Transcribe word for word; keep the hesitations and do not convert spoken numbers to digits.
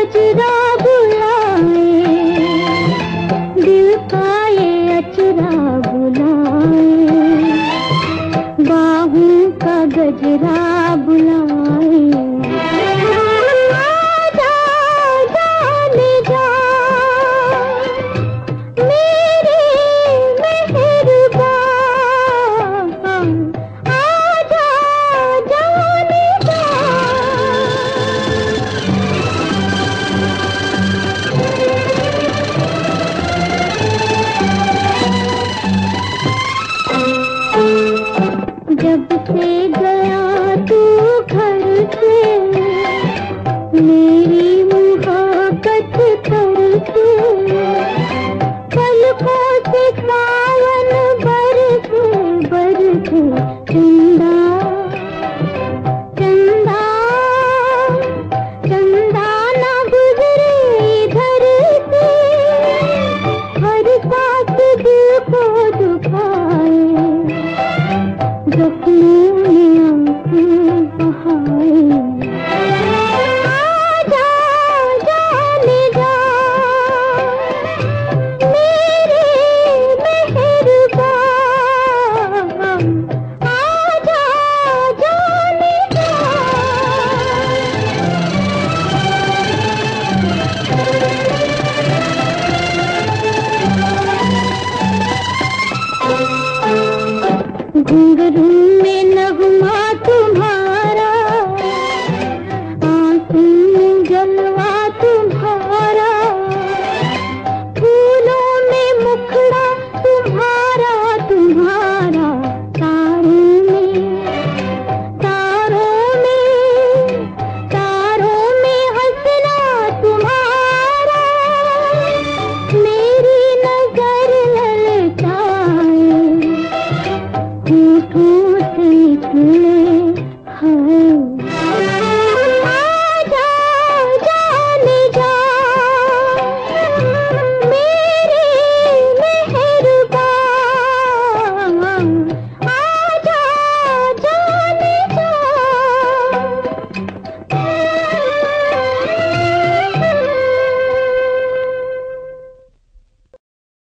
गजरा बुलाए, दिल का ये अचरा बुलाए, बाहों का गजरा बुलाए। आजा जाने जा मेरे मेहरबान, आजा जाने जा। जब से गया तू घर से, मेरी मुहब्बत करके, पलकों से सावन बरसे बरसे, चंदा चंदा चंदा ना गुजरे इधर से, हर सांस दिल को दुखाए, जख्मों में आंसू बहाए।